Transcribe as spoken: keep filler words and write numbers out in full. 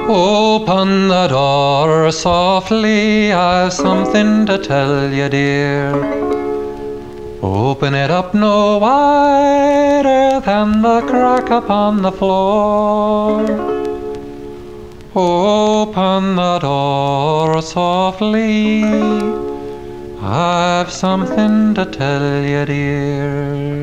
Open the door softly, I've something to tell you, dear. Open it up no wider than the crack upon the floor. Open the door softly, I've something to tell you, dear.